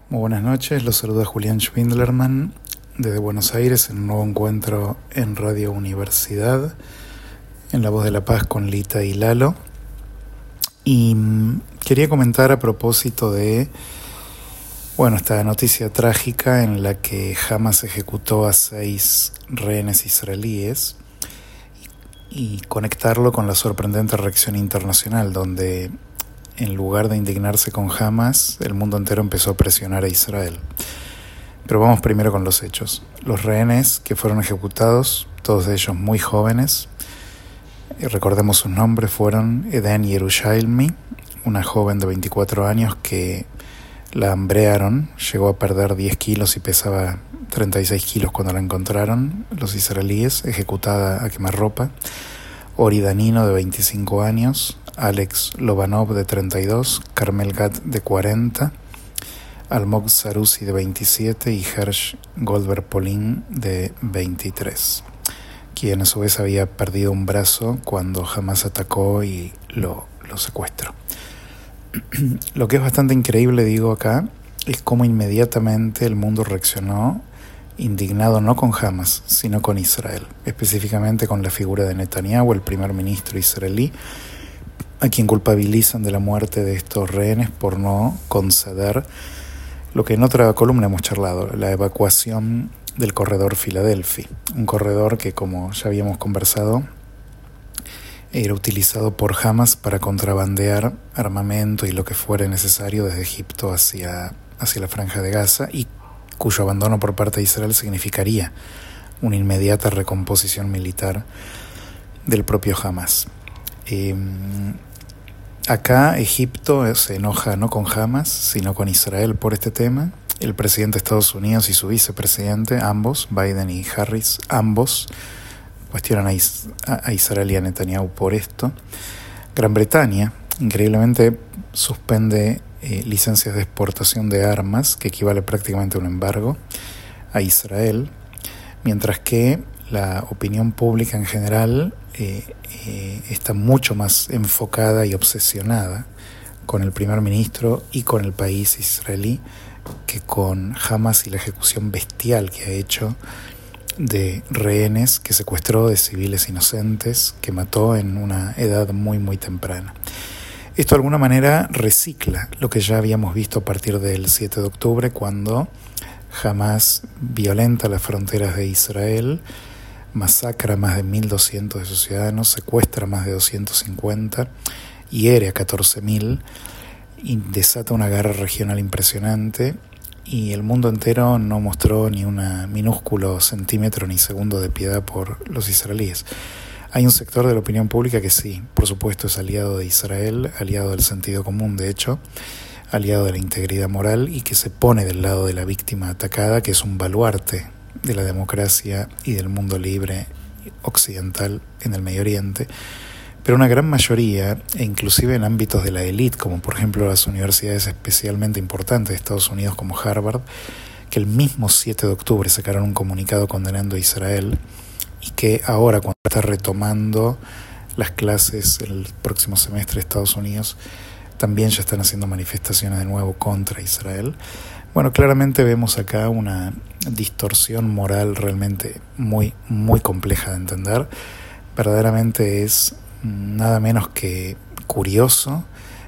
Muy buenas noches, los saluda Julián Schwindlerman desde Buenos Aires en un nuevo encuentro en Radio Universidad, en La Voz de la Paz con Lita y Lalo. Y quería comentar a propósito de, esta noticia trágica en la que Hamas ejecutó a 6 rehenes israelíes y conectarlo con la sorprendente reacción internacional, donde en lugar de indignarse con Hamas, el mundo entero empezó a presionar a Israel. Pero vamos primero con los hechos. Los rehenes que fueron ejecutados, todos ellos muy jóvenes, recordemos sus nombres, fueron Eden Yerushalmi, una joven de 24 años que la hambrearon, llegó a perder 10 kilos y pesaba 36 kilos cuando la encontraron los israelíes, ejecutada a quemarropa. Ori Danino, de 25 años, Alex Lobanov, de 32, Carmel Gad, de 40, Almog Sarusi, de 27 y Hersh Goldberg Polin, de 23, quien a su vez había perdido un brazo cuando Hamas atacó y lo secuestró. Lo que es bastante increíble, digo acá, es cómo inmediatamente el mundo reaccionó indignado no con Hamas, sino con Israel, específicamente con la figura de Netanyahu, el primer ministro israelí, a quien culpabilizan de la muerte de estos rehenes por no conceder lo que en otra columna hemos charlado, la evacuación del corredor Filadelfia, un corredor que, como ya habíamos conversado, era utilizado por Hamas para contrabandear armamento y lo que fuera necesario desde Egipto hacia la Franja de Gaza, y cuyo abandono por parte de Israel significaría una inmediata recomposición militar del propio Hamas. Acá Egipto se enoja no con Hamas, sino con Israel por este tema. El presidente de Estados Unidos y su vicepresidente, ambos, Biden y Harris, ambos cuestionan a Israel y a Netanyahu por esto. Gran Bretaña, increíblemente, suspende licencias de exportación de armas, que equivale prácticamente a un embargo, a Israel, mientras que la opinión pública en general está mucho más enfocada y obsesionada con el primer ministro y con el país israelí que con Hamas y la ejecución bestial que ha hecho de rehenes que secuestró, de civiles inocentes, que mató en una edad muy muy temprana. Esto de alguna manera recicla lo que ya habíamos visto a partir del 7 de octubre, cuando Hamas violenta las fronteras de Israel, masacra a más de 1.200 de sus ciudadanos, secuestra a más de 250, hiere a 14.000 y desata una guerra regional impresionante, y el mundo entero no mostró ni un minúsculo centímetro ni segundo de piedad por los israelíes. Hay un sector de la opinión pública que sí, por supuesto, es aliado de Israel, aliado del sentido común, de hecho, aliado de la integridad moral, y que se pone del lado de la víctima atacada, que es un baluarte de la democracia y del mundo libre occidental en el Medio Oriente. Pero una gran mayoría, e inclusive en ámbitos de la élite, como por ejemplo las universidades especialmente importantes de Estados Unidos como Harvard, que el mismo 7 de octubre sacaron un comunicado condenando a Israel, y que ahora, cuando está retomando las clases el próximo semestre de Estados Unidos, también ya están haciendo manifestaciones de nuevo contra Israel. Bueno, claramente vemos acá una distorsión moral realmente muy, muy compleja de entender. Verdaderamente es nada menos que curioso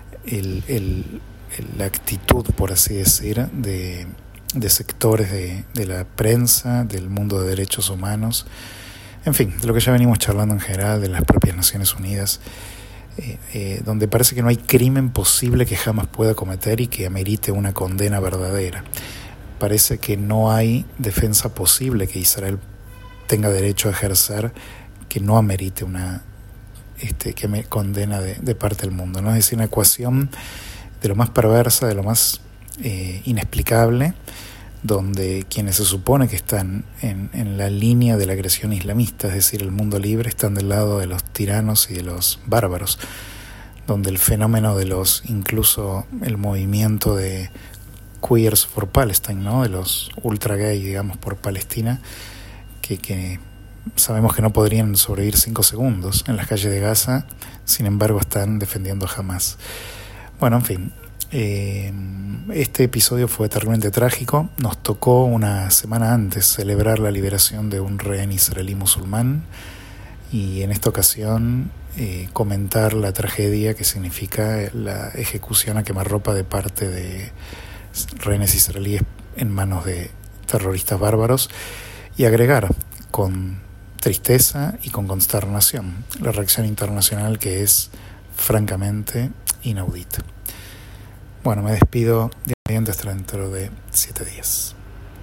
la actitud, por así decir, de sectores de la prensa, del mundo de derechos humanos, en fin, de lo que ya venimos charlando en general, de las propias Naciones Unidas, donde parece que no hay crimen posible que jamás pueda cometer y que amerite una condena verdadera. Parece que no hay defensa posible que Israel tenga derecho a ejercer que no amerite una condena de parte del mundo, ¿no? Es decir, una ecuación de lo más perversa, de lo más inexplicable, donde quienes se supone que están en la línea de la agresión islamista, es decir, el mundo libre, están del lado de los tiranos y de los bárbaros, donde el fenómeno de incluso el movimiento de Queers for Palestine, ¿no?, de los ultra gay, digamos, por Palestina, que sabemos que no podrían sobrevivir 5 segundos en las calles de Gaza, sin embargo están defendiendo a Hamas. Bueno, en fin, Este episodio fue terriblemente trágico. Nos tocó una semana antes celebrar la liberación de un rehén israelí musulmán y en esta ocasión comentar la tragedia que significa la ejecución a quemarropa de parte de rehenes israelíes en manos de terroristas bárbaros y agregar con tristeza y con consternación la reacción internacional, que es francamente inaudita. Bueno, me despido de oyentes hasta dentro de 7 días.